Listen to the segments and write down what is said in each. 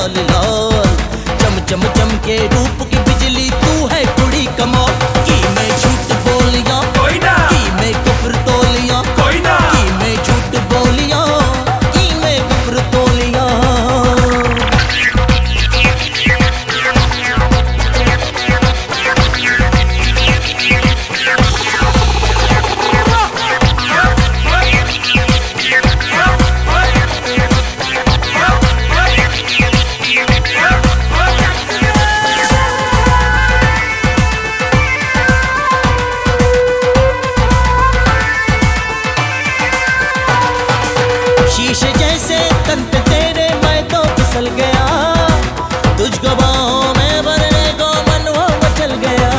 लाल लाल। चम चम चमके रूप की बिजली, तू है कुड़ी कमाल की। मैं झूठ बोलिया कोई ना, की मैं कुफ्र तोलिया कोई ना, की मैं झूठ बोलिया की मैं कुफ्र तोलिया। शीशे जैसे तन पे तेरे मैं तो फिसल गया, तुझको बाहों में भरने को मन वो मचल गया।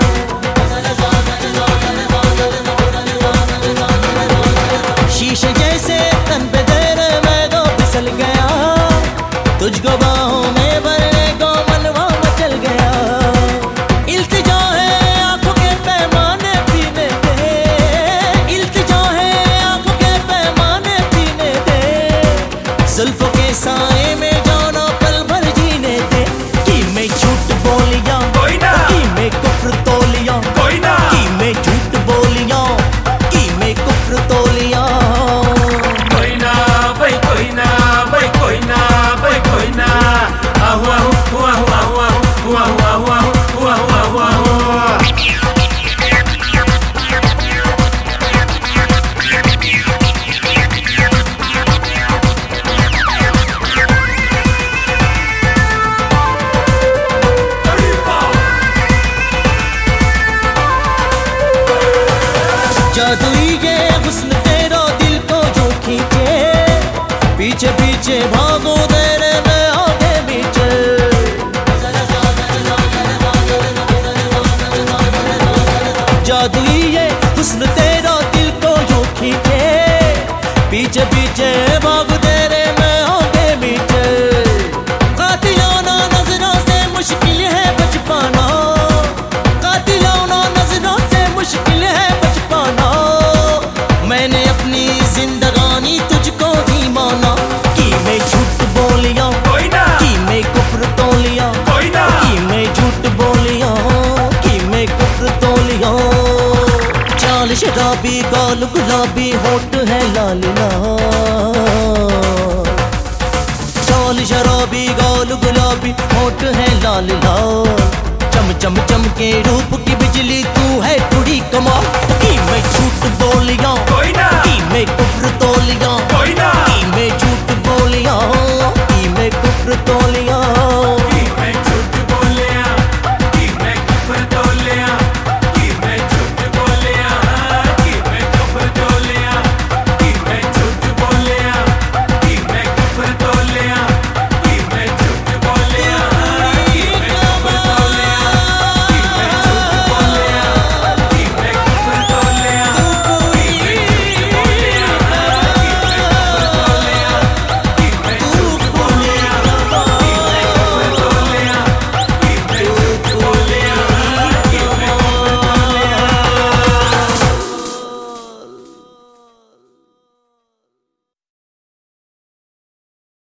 शीशे जैसे तन पे तेरे मैं तो फिसल गया, तुझको बाहों में भरने को मन वो मचल गया। इल्तिजा है आंखों के पैमाने पीने दे, इल्तिजा है आंखों के पैमाने पीने दे। जुल्फों के साए में जाना पल भर जीने दे। कि मैं झूठ बोलिया कोई ना, कि मैं कुफ्र तोलिया कोई ना, कि मैं झूठ बोलिया कि मैं कुफ्र तोलिया। कोई ना, भाई कोई ना, भाई कोई ना, भाई कोई ना। आहू आहू आहू आहू आहू आहू आहू आहू आहू आहू। जादुई ये हुस्न तेरा दिल को जो खींचे, पीछे पीछे भागो तेरे में आगे पीछे। जादुई ये हुस्न तेरा दिल को जो खींचे, पीछे पीछे भागो तेरे में आगे पीछे। कातिलाना नजरों से मुश्किल है बच पाना, कातिलाना नजरों से मुश्किल है बच पाना। मैंने अपनी जिंदगानी तुझको ही माना। कि मैं झूठ बोलिया कोई ना, कि मैं कुफ्र तोलिया कोई ना, कि मैं झूठ बोलिया कि मैं कुफ्र तोलिया। चाल शराबी गाल गुलाबी होठ है लाल लाल, चाल शराबी गाल गुलाबी होठ है लाल लाल। चम चम चमके रूप की बिजली, तू है कुड़ी कमाल की। मैं झूठ बोलिया कोई ना, कि मैं कुफ्र तोलिया कोई ना, कि मैं